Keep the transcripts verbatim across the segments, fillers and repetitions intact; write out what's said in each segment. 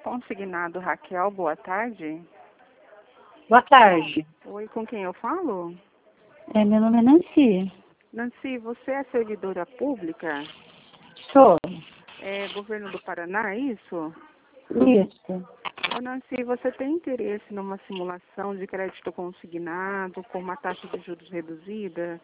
Consignado Raquel, boa tarde. Boa tarde. Oi, com quem eu falo? É, meu nome é Nancy. Nancy, você é servidora pública? Sou. É governo do Paraná, é isso? Isso. Ô, Nancy, você tem interesse numa simulação de crédito consignado com uma taxa de juros reduzida?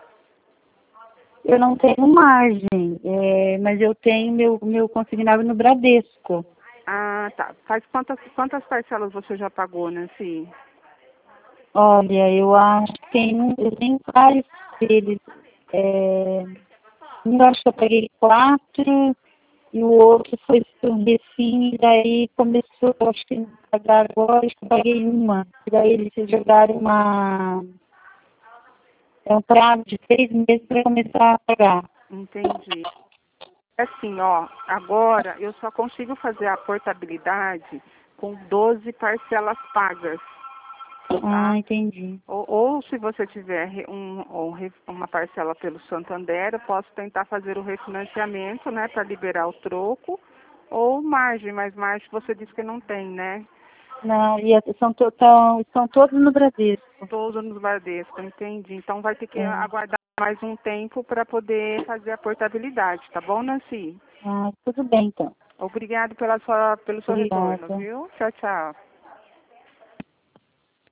Eu não tenho margem, é, mas eu tenho meu, meu consignado no Bradesco. Ah, tá. Faz quantas, quantas parcelas você já pagou, Nancy? Olha, eu acho que tem, um- eu tenho vários deles. É, um eu acho que eu paguei quatro e o outro foi por Refim, e daí começou, eu acho que não pagar agora, acho que eu paguei uma. E daí eles jogaram uma. É um prazo de seis meses para começar a pagar. Entendi. Assim, ó, agora eu só consigo fazer a portabilidade com doze parcelas pagas. Ah, entendi. Ou, ou se você tiver re- um, um re- uma parcela pelo Santander, eu posso tentar fazer o refinanciamento, né, para liberar o troco, ou margem, mas margem você disse que não tem, né? Não, e essas são, to, tão, são todos no Bradesco. Todo nos Bradesco, entendi. Então vai ter que É. aguardar mais um tempo para poder fazer a portabilidade, tá bom, Nancy? Ah, tudo bem então. Obrigado pela sua, pelo seu retorno, Obrigada. viu? Tchau, tchau.